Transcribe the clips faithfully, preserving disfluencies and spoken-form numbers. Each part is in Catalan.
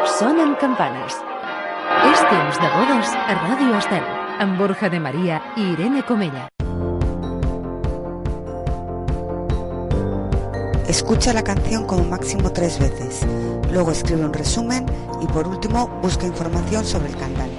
Sonen campanes. És temps de bodes a Ràdio Estel, amb Borja de María y Irene Comella. Escucha la canción como máximo tres veces, luego escribe un resumen y por último busca información sobre el cantante.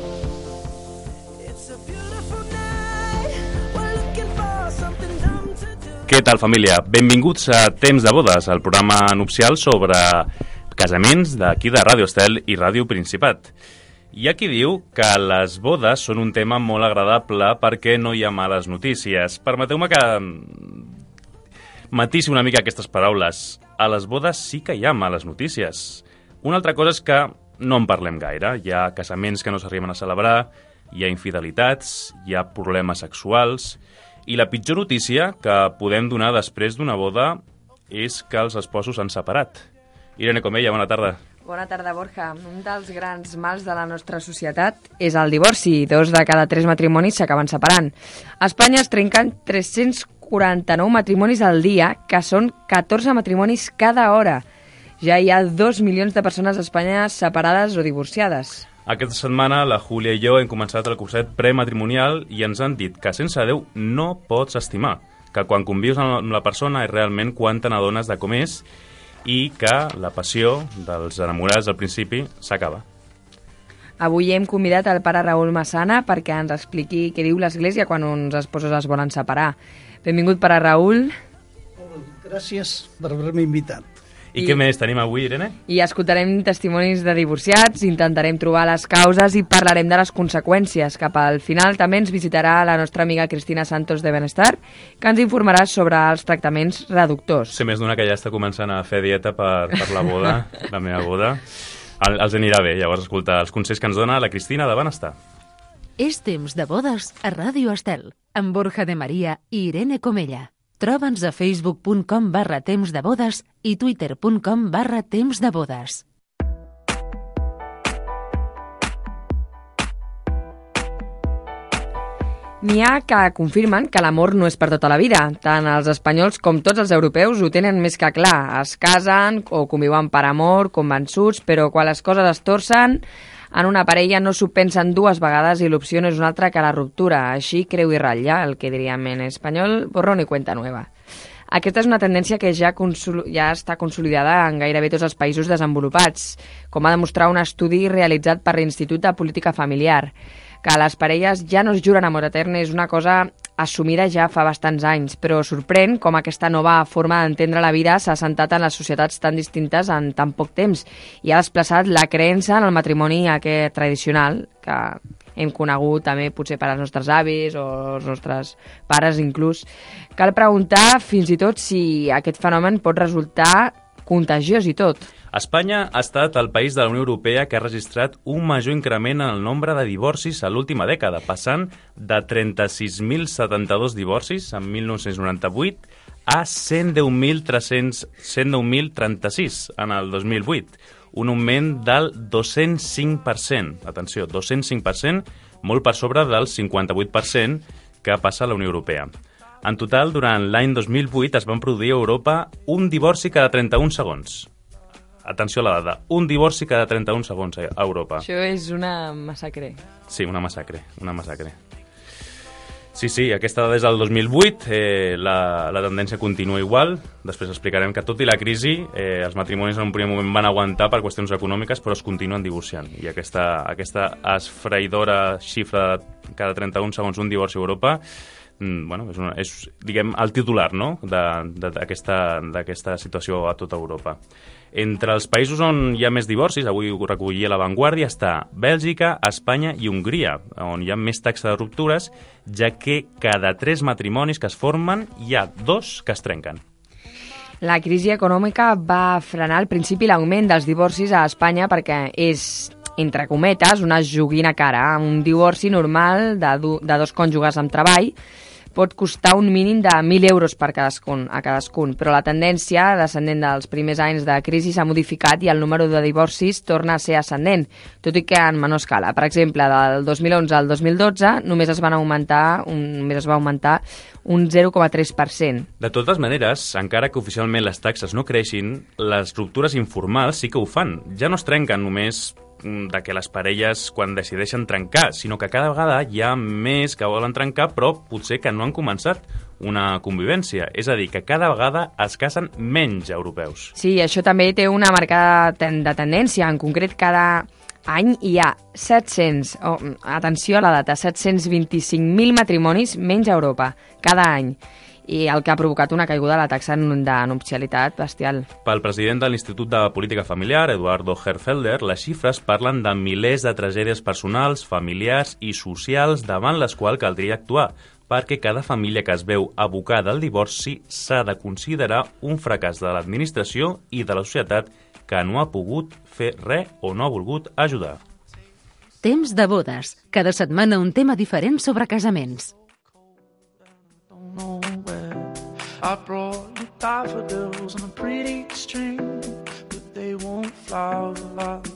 Què tal, família? Benvinguts a Temps de Bodes, el programa nupcial sobre casaments d'aquí de Ràdio Estel i Ràdio Principat. Hi ha qui diu que les bodes són un tema molt agradable perquè no hi ha males notícies. Permeteu-me que matisi una mica aquestes paraules. A les bodes sí que hi ha males notícies. Una altra cosa és que no en parlem gaire. Hi ha casaments que no s'arriben a celebrar, hi ha infidelitats, hi ha problemes sexuals. I la pitjor notícia que podem donar després d'una boda és que els esposos s'han separat. Irene Comella, bona tarda. Bona tarda, Borja. Un dels grans mals de la nostra societat és el divorci. Dos de cada tres matrimonis s'acaben separant. A Espanya es trenquen tres-cents quaranta-nou matrimonis al dia, que són catorze matrimonis cada hora. Ja hi ha dos milions de persones a Espanya separades o divorciades. Aquesta setmana la Júlia i jo hem començat el curset prematrimonial i ens han dit que sense Déu no pots estimar, que quan convius amb la persona és realment quan te n'adones de com és i que la passió dels enamorats al principi s'acaba. Avui hem convidat el pare Raül Massana perquè ens expliqui què diu l'Església quan uns esposos es volen separar. Benvingut, pare Raül. Gràcies per haver-me invitat. I, I què més tenim avui, Irene? I escoltarem testimonis de divorciats, intentarem trobar les causes i parlarem de les conseqüències. Cap al final també ens visitarà la nostra amiga Cristina Santos de Benestar, que ens informarà sobre els tractaments reductors. Sé més d'una que ja està començant a fer dieta per, per la boda, la meva boda. El, els anirà bé, llavors, escoltar els consells que ens dona la Cristina de Benestar. És temps de bodes a Ràdio Estel, amb Borja de María i Irene Comella. Troba'ns a facebook punt com barra temps de bodes i twitter punt com barra temps de bodes. N'hi ha que confirmen que l'amor no és per tota la vida. Tant els espanyols com tots els europeus ho tenen més que clar. Es casen o conviuen per amor, convençuts, però quan les coses es torcen, en una parella no s'ho pensen dues vegades i l'opció no és una altra que la ruptura. Així creu i ratlla, el que diríem en espanyol, borrón i cuenta nueva. Aquesta és una tendència que ja, consol- ja està consolidada en gairebé tots els països desenvolupats, com ha demostrat un estudi realitzat per l'Institut de Política Familiar. Que les parelles ja no es juren amor etern és una cosa assumida ja fa bastants anys, però sorprèn com aquesta nova forma d'entendre la vida s'ha assentat en les societats tan distintes en tan poc temps i ha desplaçat la creença en el matrimoni aquest tradicional, que hem conegut també potser per als nostres avis o els nostres pares inclús. Cal preguntar fins i tot si aquest fenomen pot resultar contagiós i tot. Espanya ha estat el país de la Unió Europea que ha registrat un major increment en el nombre de divorcis a l'última dècada, passant de trenta-sis mil setanta-dos divorcis en mil nou-cents noranta-vuit a cent deu mil tres-cents cent deu mil trenta-sis en el dos mil vuit, un augment del dos-cents cinc per cent. Atenció, dos-cents cinc per cent, molt per sobre del cinquanta-vuit per cent que passa a la Unió Europea. En total, durant l'any dos mil vuit es van produir a Europa un divorci cada trenta-un segons. Atenció a la dada, un divorci cada trenta-un segons a Europa. Això és una massacre. Sí, una massacre, una massacre. Sí, sí, aquesta dada és del dos mil vuit, eh, la, la tendència continua igual. Després explicarem que tot i la crisi, eh, els matrimonis en un primer moment van aguantar per qüestions econòmiques, però es continuen divorciant. I aquesta, aquesta esfraïdora xifra de cada trenta-un segons un divorci a Europa, mm, bueno, és, una, és diguem, el titular, no?, d'aquesta d'aquesta situació a tota Europa. Entre els països on hi ha més divorcis, avui ho recollia La Vanguardia, està Bèlgica, Espanya i Hongria, on hi ha més taxa de ruptures, ja que cada tres matrimonis que es formen hi ha dos que es trenquen. La crisi econòmica va frenar al principi l'augment dels divorcis a Espanya perquè és, entre cometes, una joguina cara, un divorci normal de, du- de dos cònjuges amb treball, pot costar un mínim de mil euros per cadascun, a cadascun, però la tendència descendent dels primers anys de crisi s'ha modificat i el número de divorcis torna a ser ascendent, tot i que en menor escala. Per exemple, del dos mil onze al dos mil dotze només es van augmentar, un, només es va augmentar un zero coma tres per cent. De totes maneres, encara que oficialment les taxes no creixin, les ruptures informals sí que ho fan. Ja no es trenquen només de que les parelles quan decideixen trencar, sinó que cada vegada hi ha més que volen trencar però potser que no han començat una convivència. És a dir, que cada vegada es casen menys europeus. Sí, això també té una marcada ten de tendència. En concret, cada any hi ha set-cents, oh, atenció a la data, set-cents vint-i-cinc mil matrimonis menys a Europa, cada any. I el que ha provocat una caiguda de la taxa de nupcialitat bestial. Pel president de l'Institut de Política Familiar, Eduardo Herfelder, les xifres parlen de milers de tragèdies personals, familiars i socials davant les quals caldria actuar, perquè cada família que es veu abocada al divorci s'ha de considerar un fracàs de l'administració i de la societat que no ha pogut fer res o no ha volgut ajudar. Temps de bodes. Cada setmana un tema diferent sobre casaments. I brought you daffodils on a pretty string, but they won't flower like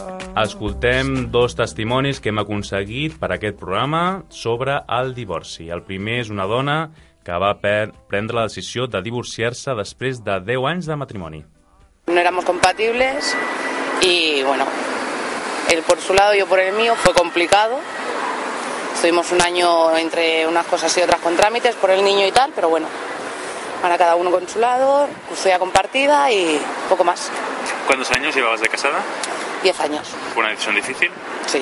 Escoltem dos testimonis que hem aconseguit per aquest programa sobre el divorci. El primer és una dona que va prendre la decisió de divorciar-se després de deu anys de matrimoni. No éramos compatibles y bueno, él por su lado, yo por el mío, fue complicado. Estuvimos un año entre unas cosas y otras con trámites por el niño y tal, pero bueno, ahora cada uno con su lado, custodia compartida y poco más. ¿Cuántos años llevabas de casada? Diez años. ¿Fue una decisión difícil? Sí.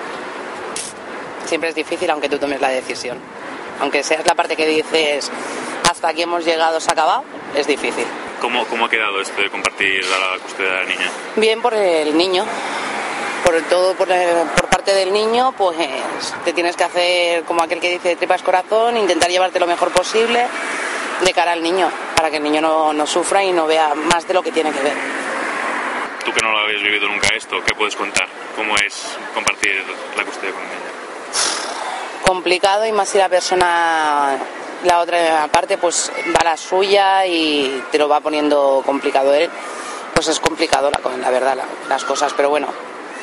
Siempre es difícil aunque tú tomes la decisión. Aunque seas la parte que dices, hasta aquí hemos llegado, se ha acabado, es difícil. ¿Cómo, cómo ha quedado esto de compartir la custodia de la niña? Bien por el niño. Por todo por, por parte del niño, pues te tienes que hacer como aquel que dice tripas corazón, intentar llevarte lo mejor posible de cara al niño, para que el niño no, no sufra y no vea más de lo que tiene que ver. Tú que no lo habías vivido nunca esto, ¿qué puedes contar? ¿Cómo es compartir la custodia con el niño? Complicado, y más si la persona, la otra parte, pues va a la suya y te lo va poniendo complicado él, pues es complicado la, la verdad, la, las cosas, pero bueno.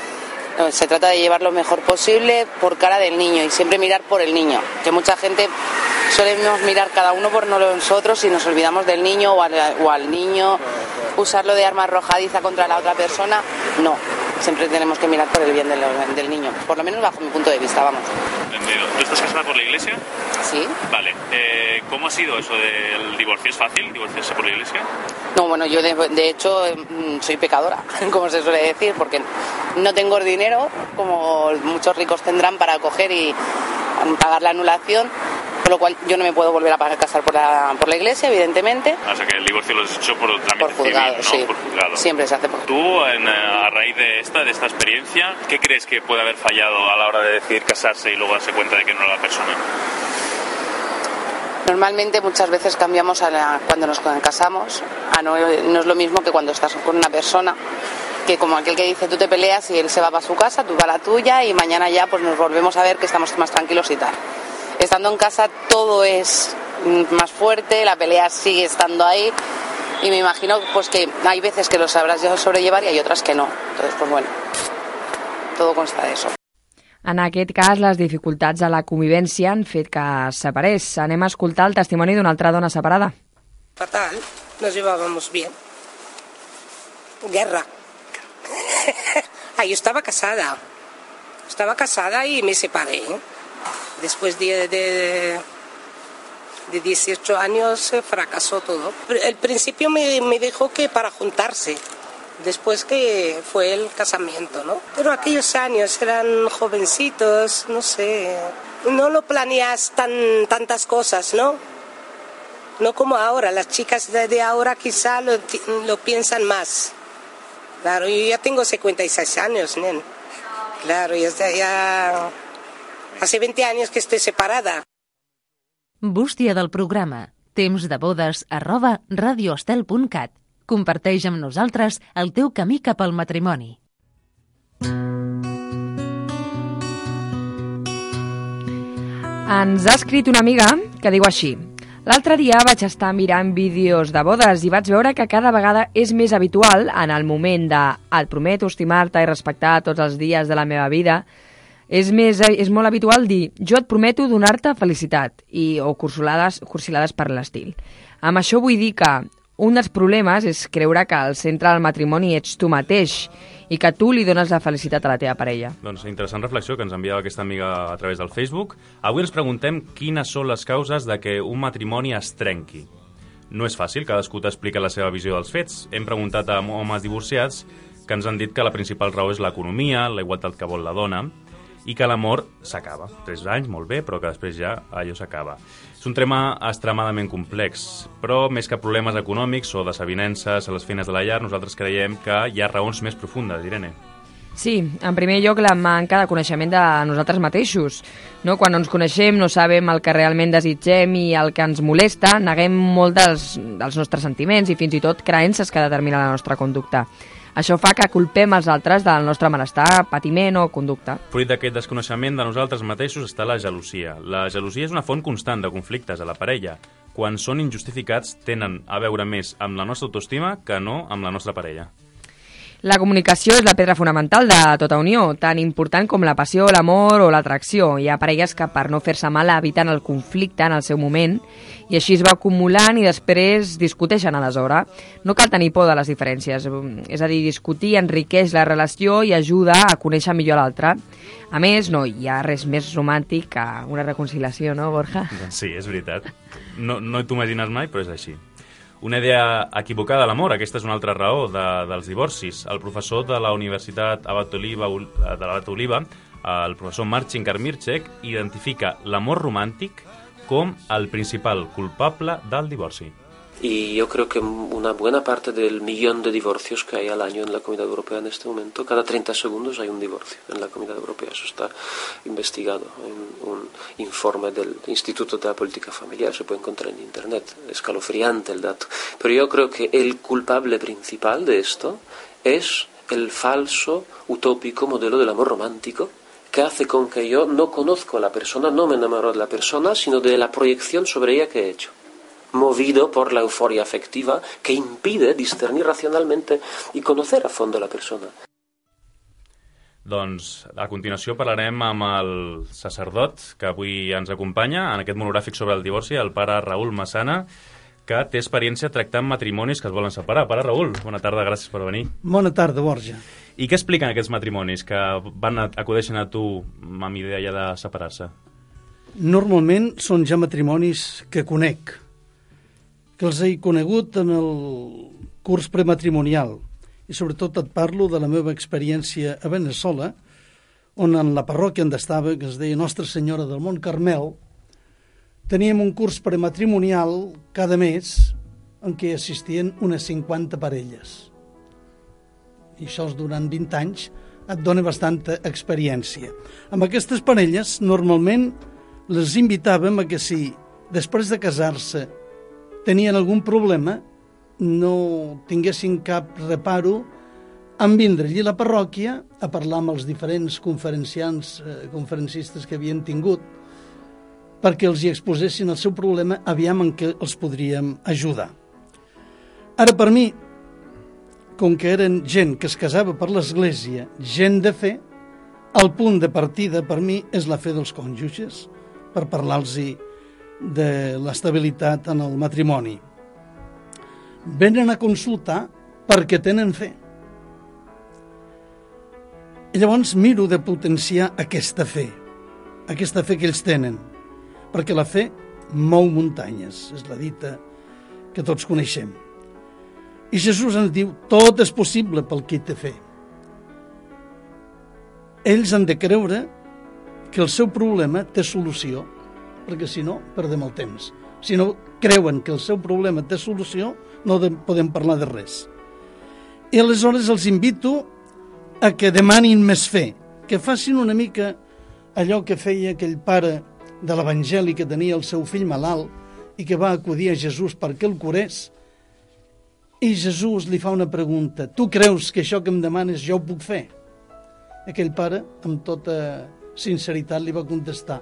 Se trata de llevar lo mejor posible por cara del niño y siempre mirar por el niño, que mucha gente solemos mirar cada uno por nosotros y nos olvidamos del niño o al, o al niño, usarlo de arma arrojadiza contra la otra persona, no, siempre tenemos que mirar por el bien del, del niño, por lo menos bajo mi punto de vista, vamos. ¿Tú estás casada por la iglesia? Sí. Vale, eh, ¿cómo ha sido eso del divorcio? ¿Es fácil divorciarse por la iglesia? No, bueno, yo de, de hecho soy pecadora, como se suele decir, porque no tengo dinero, como muchos ricos tendrán, para coger y pagar la anulación, por lo cual yo no me puedo volver a casar por la, por la iglesia, evidentemente. O sea que el divorcio lo has hecho por trámite por juzgado, civil, ¿no? Sí. Por juzgado. Siempre se hace por Tú, en, a raíz de esta, de esta experiencia, ¿qué crees que puede haber fallado a la hora de decidir casarse y luego darse cuenta de que no era la persona? Normalmente muchas veces cambiamos a la, cuando nos casamos, a no, no es lo mismo que cuando estás con una persona, que como aquel que dice, tú te peleas y él se va para su casa, tú vas a la tuya y mañana ya pues nos volvemos a ver que estamos más tranquilos y tal. Estando en casa todo es más fuerte, la pelea sigue estando ahí y me imagino pues que hay veces que lo sabrás sobrellevar y hay otras que no. Entonces pues bueno, todo consta de eso. En aquest cas, les dificultats de la convivència han fet que es separés. Anem a escoltar el testimoni d'una altra dona separada. Fatal, nos llevábamos bien. Guerra. Ah, yo estaba casada. Estaba casada y me separé. Después de, de, de dieciocho años fracasó todo. Al principio me, me dijo que para juntarse. Después que fue el casamiento, ¿no? Pero aquellos años eran jovencitos, no sé, no lo planeas tan, tantas cosas, ¿no? No como ahora, las chicas de, de ahora quizá lo, lo piensan más. Claro, yo ya tengo cincuenta y seis años, nen. Claro, ya, ya hace veinte años que estoy separada. Bústia del programa temps de bodes arroba radioestel punt cat. Comparteix amb nosaltres el teu camí cap al matrimoni. Ens ha escrit una amiga que diu així: l'altre dia vaig estar mirant vídeos de bodes i vaig veure que cada vegada és més habitual, en el moment de et prometo estimar-te i respectar tots els dies de la meva vida, és, més, és molt habitual dir jo et prometo donar-te felicitat i, o cursilades, cursilades per l'estil. Amb això vull dir que un dels problemes és creure que al centre del matrimoni ets tu mateix i que tu li dones la felicitat a la teva parella. Doncs interessant reflexió que ens enviava aquesta amiga a través del Facebook. Avui ens preguntem quines són les causes de que un matrimoni es trenqui. No és fàcil, cadascú t'explica la seva visió dels fets. Hem preguntat a homes divorciats que ens han dit que la principal raó és l'economia, la igualtat que vol la dona i que l'amor s'acaba. Tres anys, molt bé, però que després ja allò s'acaba. És un tema extremadament complex, però més que problemes econòmics o desavinences a les feines de la llar, nosaltres creiem que hi ha raons més profundes, Irene. Sí, en primer lloc la manca de coneixement de nosaltres mateixos. No? Quan no ens coneixem, no sabem el que realment desitgem i el que ens molesta, neguem molt dels, dels nostres sentiments i fins i tot creences que determinen la nostra conducta. Això fa que culpem els altres del nostre malestar, patiment o conducta. Fruit d'aquest desconeixement de nosaltres mateixos està la gelosia. La gelosia és una font constant de conflictes a la parella. Quan són injustificats, tenen a veure més amb la nostra autoestima que no amb la nostra parella. La comunicació és la pedra fonamental de tota unió, tan important com la passió, l'amor o l'atracció. Hi ha parelles que per no fer-se mal eviten el conflicte en el seu moment i així es va acumulant i després discuteixen a deshora. No cal tenir por de les diferències, és a dir, discutir enriqueix la relació i ajuda a conèixer millor l'altre. A més, no hi ha res més romàntic que una reconciliació, no, Borja? Sí, és veritat. No, no t'ho imagines mai, però és així. Una idea equivocada de l'amor, aquesta és una altra raó de, dels divorcis. El professor de la Universitat Abat Oliba, de l'Abat Oliba, el professor Marcin Karmirczek, identifica l'amor romàntic com el principal culpable del divorci. Y yo creo que una buena parte del millón de divorcios que hay al año en la Comunidad Europea en este momento, cada treinta segundos hay un divorcio en la Comunidad Europea. Eso está investigado en un informe del Instituto de la Política Familiar, se puede encontrar en Internet, escalofriante el dato. Pero yo creo que el culpable principal de esto es el falso, utópico modelo del amor romántico, que hace con que yo no conozco a la persona, no me enamoro de la persona, sino de la proyección sobre ella que he hecho, movido por la euforia afectiva que impide discernir racionalmente y conocer a fondo a la persona. Doncs a continuació parlarem amb el sacerdot que avui ens acompanya en aquest monogràfic sobre el divorci, el pare Raül Massana, que té experiència tractant matrimonis que es volen separar. Pare Raül, bona tarda, gràcies per venir. Bona tarda, Borja. I què expliquen aquests matrimonis que van a, acudeixen a tu amb idea ja de separar-se? Normalment són ja matrimonis que conec, que els he conegut en el curs prematrimonial. I sobretot et parlo de la meva experiència a Veneçola, on en la parròquia on estava, que es deia Nostra Senyora del Mont Carmel, teníem un curs prematrimonial cada mes en què assistien unes cinquanta parelles. I això durant vint anys et dona bastanta experiència. Amb aquestes parelles, normalment, les invitàvem a que si, després de casar-se, tenien algun problema, no tinguessin cap reparo en vindre allí a la parròquia a parlar amb els diferents conferenciants, eh, conferencistes que havien tingut, perquè els hi exposessin el seu problema, aviam en què els podríem ajudar. Ara, per mi, com que eren gent que es casava per l'església, gent de fe, el punt de partida per mi és la fe dels cònjuges, per parlar-los de l'estabilitat en el matrimoni. Venen a consultar perquè tenen fe. I llavors miro de potenciar aquesta fe, aquesta fe que ells tenen, perquè la fe mou muntanyes, és la dita que tots coneixem. I Jesús ens diu, tot és possible pel qui té fe. Ells han de creure que el seu problema té solució, perquè si no, perdem el temps. Si no creuen que el seu problema té solució, no de, podem parlar de res. I aleshores els invito a que demanin més fe, que facin una mica allò que feia aquell pare de l'Evangeli que tenia el seu fill malalt i que va acudir a Jesús perquè el curés, i Jesús li fa una pregunta, tu creus que això que em demanes jo ho puc fer? Aquell pare, amb tota sinceritat, li va contestar,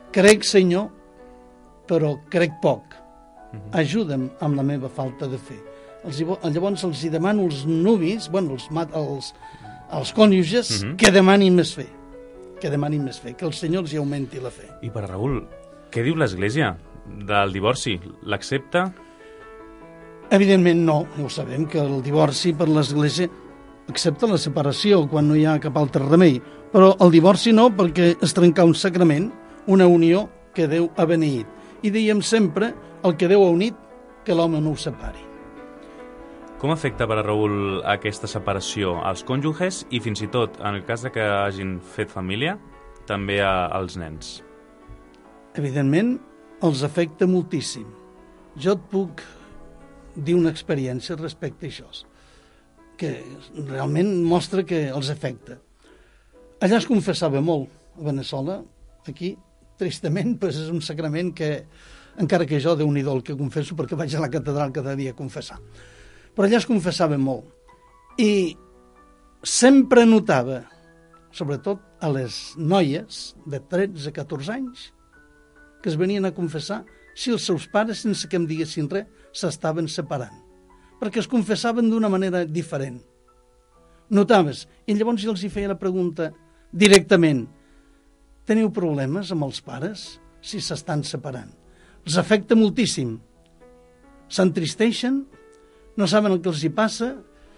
crec, senyor, però crec poc. Ajuda'm amb la meva falta de fe. Els, llavors els hi demano als nuvis, bueno, els, els, els cònjuges, uh -huh. que demanin més fe. Que demanin més fe, que el Senyor els hi augmenti la fe. I per Raül, què diu l'Església del divorci? L'accepta? Evidentment no, ho sabem, que el divorci per l'Església accepta la separació quan no hi ha cap altre remei, però el divorci no, perquè és trencar un sacrament, una unió que Déu ha beneït. I dèiem sempre, el que Déu ha unit, que l'home no ho separi. Com afecta per a Raül aquesta separació als cònjuges i fins i tot, en el cas de que hagin fet família, també a, als nens? Evidentment, els afecta moltíssim. Jo et puc dir una experiència respecte a això, que realment mostra que els afecta. Allà es confessava molt, a Veneçola, aquí, tristament, pues és un sacrament que, encara que jo, Déu-n'hi-do el que confesso, perquè vaig a la catedral cada dia a confessar. Però allà es confessava molt. I sempre notava, sobretot a les noies de tretze a catorze anys, que es venien a confessar si els seus pares, sense que em diguessin res, s'estaven separant. Perquè es confessaven d'una manera diferent. Notaves? I llavors jo els hi feia la pregunta directament: teniu problemes amb els pares si s'estan separant? Els afecta moltíssim. S'entristeixen, no saben el que els hi passa,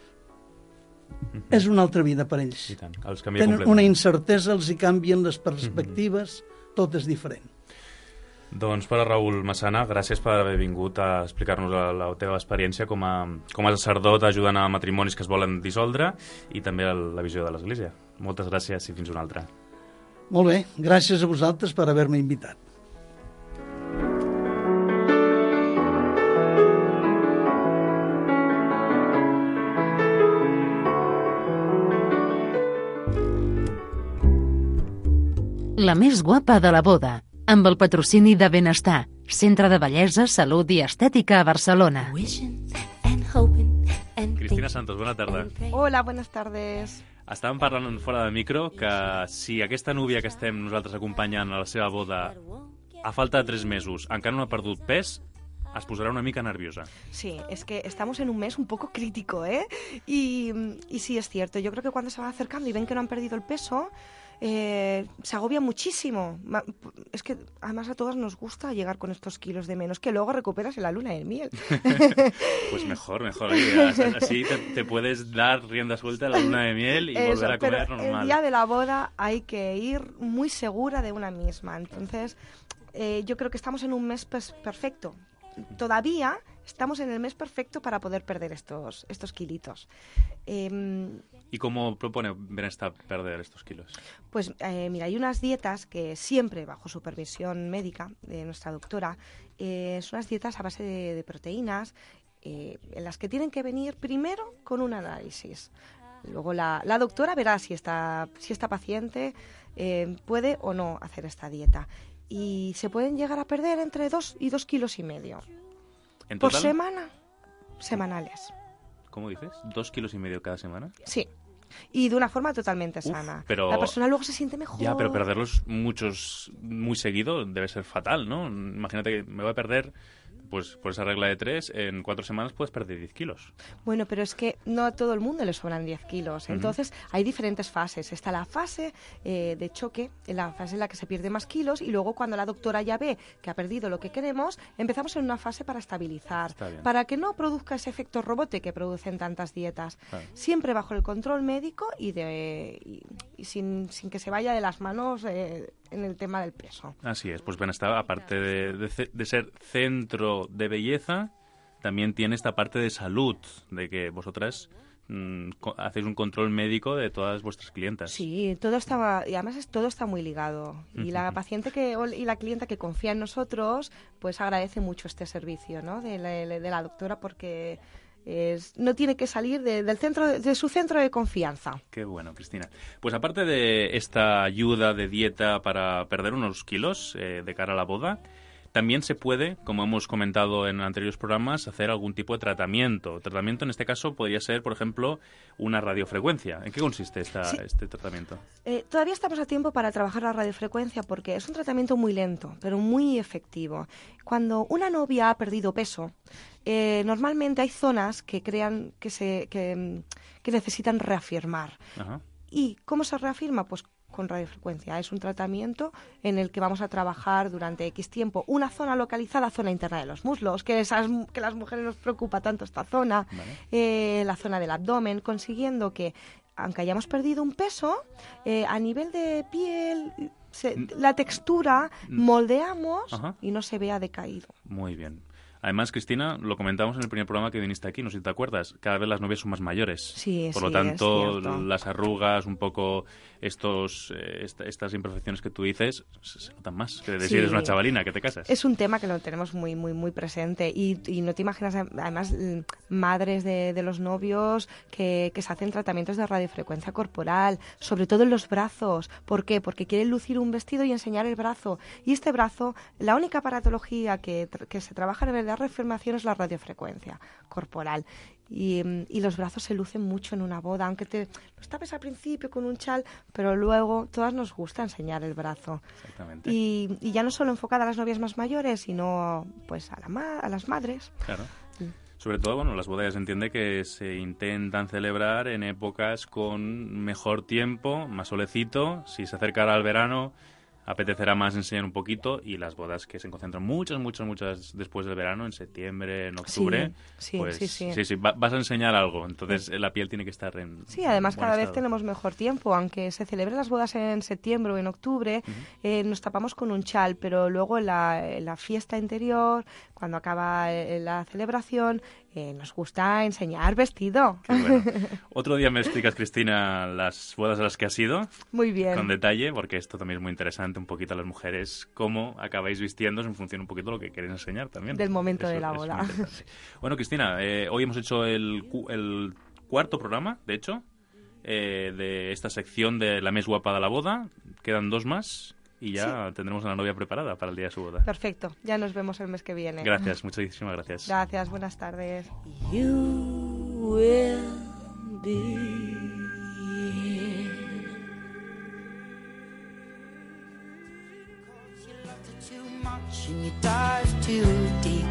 mm-hmm. és una altra vida per ells. I tant, els canvia Tenen completament. una incertesa, els hi canvien les perspectives, mm-hmm. tot és diferent. Doncs, pare Raül Massana, gràcies per haver vingut a explicar-nos la, la teva experiència com a, com a sacerdot ajudant a matrimonis que es volen dissoldre i també la visió de l'Església. Moltes gràcies i fins una altra. Molt bé, gràcies a vosaltres per haver-me invitat. La més guapa de la boda, amb el patrocini de Benestar, Centre de Bellesa, Salut i Estètica a Barcelona. Cristina Santos, bona tarda. Hola, buenas tardes. Estàvem parlant fora de micro que si aquesta núvia que estem nosaltres acompanyant a la seva boda a falta de tres mesos encara no ha perdut pes, es posarà una mica nerviosa. Sí, es que estamos en un mes un poco crítico, ¿eh? Y, y sí, es cierto. Yo creo que cuando se van acercando y ven que no han perdido el peso, eh, se agobia muchísimo. Es que además a todas nos gusta llegar con estos kilos de menos que luego recuperas en la luna de miel. Pues mejor, mejor. Oye, así te, te puedes dar rienda suelta a la luna de miel y Eso, volver a comer pero normal. El día de la boda hay que ir muy segura de una misma. Entonces, eh, yo creo que estamos en un mes pues, perfecto. Todavía estamos en el mes perfecto para poder perder estos, estos kilitos. Eh, ¿Y cómo propone Benestar perder estos kilos? Pues eh, mira, hay unas dietas que siempre, bajo supervisión médica de nuestra doctora, eh, son unas dietas a base de, de proteínas, eh, en las que tienen que venir primero con un análisis. Luego la, la doctora verá si esta, si esta paciente eh, puede o no hacer esta dieta. Y se pueden llegar a perder entre dos y dos kilos y medio. ¿En por total? semana, semanales. ¿Cómo dices? ¿Dos kilos y medio cada semana? Sí. Y de una forma totalmente Uf, sana. pero... La persona luego se siente mejor. Ya, pero perderlos muchos, muy seguido debe ser fatal, ¿no? Imagínate que me voy a perder, pues por esa regla de tres, en cuatro semanas puedes perder diez kilos. Bueno, pero es que no a todo el mundo le sobran diez kilos. Entonces, uh-huh. hay diferentes fases. Está la fase eh, de choque, la fase en la que se pierde más kilos, y luego cuando la doctora ya ve que ha perdido lo que queremos, empezamos en una fase para estabilizar, para que no produzca ese efecto rebote que producen tantas dietas. Claro. Siempre bajo el control médico y, de, y, y sin, sin que se vaya de las manos eh, en el tema del peso. Así es, pues Benestar, aparte de, de, de ser centro de belleza, también tiene esta parte de salud, de que vosotras mmm, hacéis un control médico de todas vuestras clientas. Sí, todo está, y además es, todo está muy ligado. Y uh-huh. la paciente que, y la clienta que confía en nosotros, pues agradece mucho este servicio, ¿no? de, la, de la doctora, porque es, no tiene que salir de, del centro, de su centro de confianza. Qué bueno, Cristina. Pues aparte de esta ayuda de dieta para perder unos kilos eh, de cara a la boda, También se puede, como hemos comentado en anteriores programas, hacer algún tipo de tratamiento. Tratamiento en este caso podría ser, por ejemplo, una radiofrecuencia. ¿En qué consiste esta, sí. este tratamiento? Eh, todavía estamos a tiempo para trabajar la radiofrecuencia porque es un tratamiento muy lento, pero muy efectivo. Cuando una novia ha perdido peso, eh, normalmente hay zonas que crean que se que, que necesitan reafirmar. Ajá. ¿Y cómo se reafirma? Pues con radiofrecuencia. Es un tratamiento en el que vamos a trabajar durante X tiempo una zona localizada, zona interna de los muslos, que esas que las mujeres nos preocupa tanto esta zona, vale. eh, la zona del abdomen, consiguiendo que, aunque hayamos perdido un peso, eh, a nivel de piel, se, la textura, moldeamos Ajá. y no se vea decaído. Muy bien. Además, Cristina, lo comentamos en el primer programa que viniste aquí, no sé si te acuerdas, cada vez las novias son más mayores. Sí, Por sí, lo tanto, es cierto. las arrugas, un poco estos eh, esta, estas imperfecciones que tú dices, se, se notan más. Que decir, sí. eres una chavalina, que te casas. Es un tema que lo tenemos muy muy muy presente y, y no te imaginas, además, madres de, de los novios que, que se hacen tratamientos de radiofrecuencia corporal, sobre todo en los brazos. ¿Por qué? Porque quieren lucir un vestido y enseñar el brazo. Y este brazo, la única aparatología que, que se trabaja a nivel de reafirmación es la radiofrecuencia corporal. Y, y los brazos se lucen mucho en una boda, aunque te los tapes al principio con un chal, pero luego todas nos gusta enseñar el brazo. Exactamente. Y, y ya no solo enfocada a las novias más mayores, sino pues a, la ma- a las madres. Claro. Sí. Sobre todo, bueno, las bodas se entiende que se intentan celebrar en épocas con mejor tiempo, más solecito. Si se acercara al verano, apetecerá más enseñar un poquito, y las bodas que se concentran muchas, muchas, muchas después del verano, en septiembre, en octubre, sí, sí, pues sí, sí. sí, sí, va, vas a enseñar algo, entonces sí. la piel tiene que estar en Sí, además buen cada estado. vez tenemos mejor tiempo, aunque se celebren las bodas en septiembre o en octubre, uh-huh. eh, nos tapamos con un chal, pero luego en la, en la fiesta interior, cuando acaba la celebración, eh, nos gusta enseñar vestido. Qué bueno. Otro día me explicas, Cristina, las bodas a las que has ido. Muy bien. Con detalle, porque esto también es muy interesante, un poquito a las mujeres, cómo acabáis vistiéndose en función un poquito de lo que queréis enseñar también. Del momento Eso, de la boda. Bueno, Cristina, eh, hoy hemos hecho el, el cuarto programa, de hecho, eh, de esta sección de la més guapa de la boda. Quedan dos más. Y ya sí. tendremos a la novia preparada para el día de su boda. Perfecto, ya nos vemos el mes que viene. Gracias, muchísimas gracias. Gracias, buenas tardes. You will be too much and you dive too deep.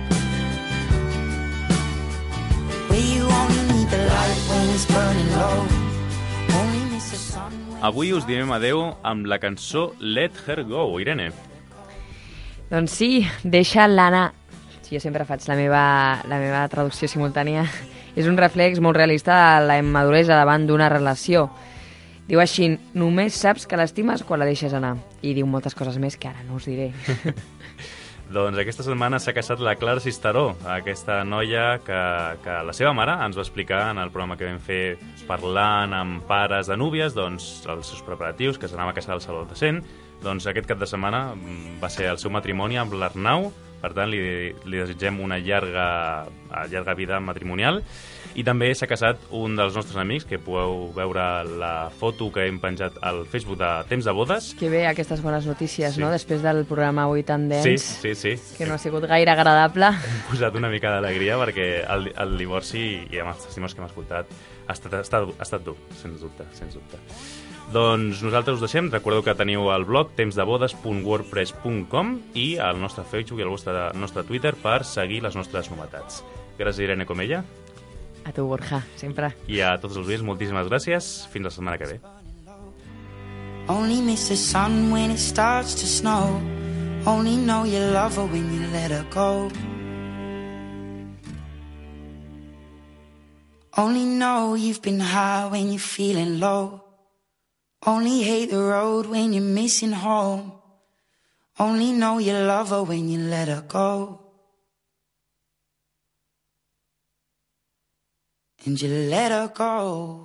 Where you only need the light when it's burning low. Only miss the sun. Avui us diem adeu amb la cançó Let Her Go, Irene. Doncs sí, deixa l'anar. Sí, jo sempre faig la meva, la meva traducció simultània. És un reflex molt realista de la immaduresa davant d'una relació. Diu així, només saps que l'estimes quan la deixes anar. I diu moltes coses més que ara no us diré. Doncs aquesta setmana s'ha casat la Clara Sisteró, aquesta noia que, que la seva mare ens va explicar en el programa que vam fer parlant amb pares de núvies, doncs els seus preparatius, que s'anava a casar al Saló de Cent. Doncs aquest cap de setmana va ser el seu matrimoni amb l'Arnau, per tant li, li desitgem una llarga, llarga vida matrimonial. I també s'ha casat un dels nostres amics, que podeu veure la foto que hem penjat al Facebook de Temps de Bodes. Que bé, aquestes bones notícies, sí. no? Després del programa avui tan dens, sí, sí, sí. que no ha sigut gaire agradable. Hem posat una mica d'alegria perquè el, el divorci, i amb els testimonis que hem escoltat, ha estat, ha estat, ha estat dur, sens dubte, sens dubte. Doncs nosaltres us deixem. Recordeu que teniu el blog temps de bodes punt wordpress punt com i el nostre Facebook i el vostre, nostre Twitter per seguir les nostres novetats. Gràcies, Irene Comella. A tu, Borja, sempre. I a tots els oients, moltíssimes gràcies. Fins la setmana que ve. Only miss the sun when it starts to snow. Only know you love her when you let her go. Only know you've been high when you're feeling low. Only hate the road when you're missing home. Only know you love her when you let her go. And you let her go.